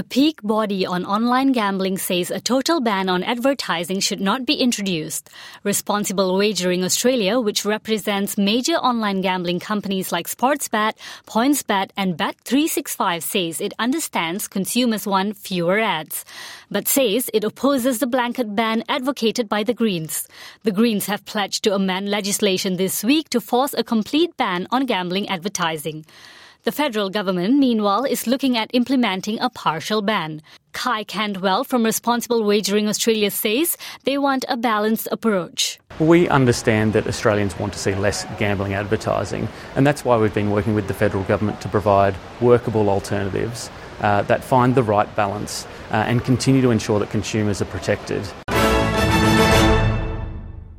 The peak body on online gambling says a total ban on advertising should not be introduced. Responsible Wagering Australia, which represents major online gambling companies like Sportsbet, PointsBet and Bet365, says it understands consumers want fewer ads, but says it opposes the blanket ban advocated by the Greens. The Greens have pledged to amend legislation this week to force a complete ban on gambling advertising. The federal government, meanwhile, is looking at implementing a partial ban. Kai Cantwell from Responsible Wagering Australia says they want a balanced approach. We understand that Australians want to see less gambling advertising, and that's why we've been working with the federal government to provide workable alternatives that find the right balance and continue to ensure that consumers are protected.